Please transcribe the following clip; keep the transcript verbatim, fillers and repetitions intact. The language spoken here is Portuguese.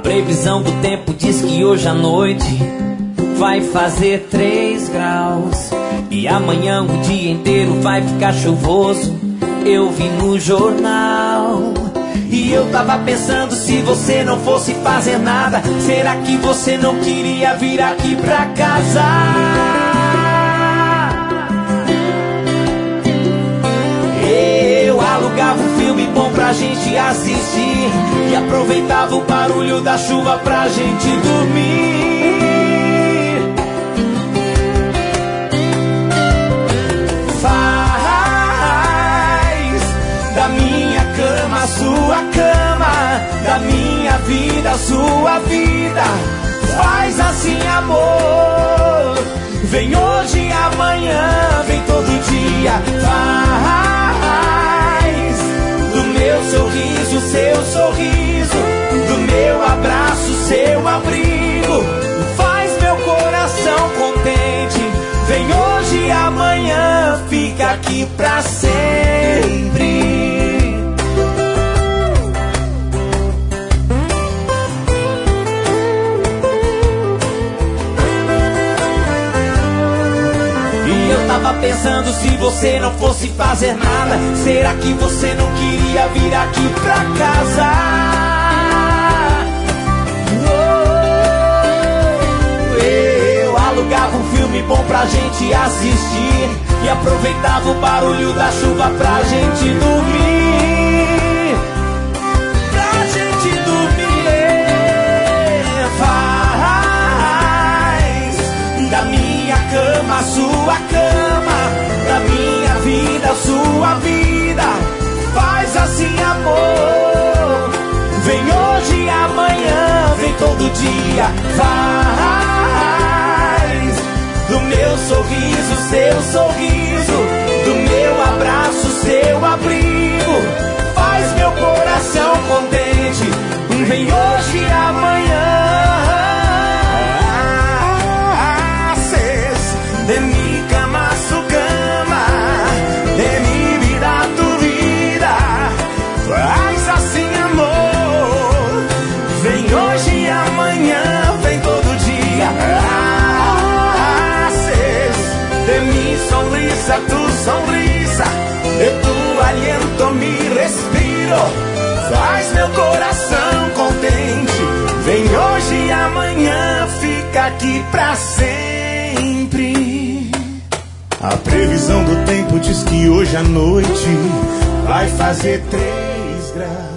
previsão do tempo diz que hoje à noite vai fazer três graus. E amanhã o dia inteiro vai ficar chuvoso, eu vi no jornal. E eu tava pensando, se você não fosse fazer nada, será que você não queria vir aqui pra casa? Eu alugava um filme bom pra gente assistir e aproveitava o barulho da chuva pra gente dormir. Da minha cama, a sua cama, da minha vida, a sua vida. Faz assim, amor. Vem hoje e amanhã, vem todo dia. Faz do meu sorriso, seu sorriso, do meu abraço, seu abrigo. Faz meu coração contente. Vem hoje e amanhã, fica aqui pra sempre. Tava pensando, se você não fosse fazer nada, será que você não queria vir aqui pra casa? Oh, eu alugava um filme bom pra gente assistir e aproveitava o barulho da chuva pra gente dormir. Pra gente dormir. Faz da minha cama, a sua cama, da minha vida, a sua vida. Faz assim, amor. Vem hoje e amanhã, vem todo dia. Faz do meu sorriso, seu sorriso, do meu abraço, seu abrigo. Faz meu coração contente. Vem hoje e amanhã. De mi cama, su cama, de mi vida, tu vida. Faz assim, amor. Vem hoje e amanhã, vem todo dia. Haces de mi sonrisa, tu sonrisa, de tu aliento mi respiro. Faz meu coração contente. Vem hoje e amanhã, fica aqui pra sempre. A previsão do tempo diz que hoje à noite vai fazer três graus.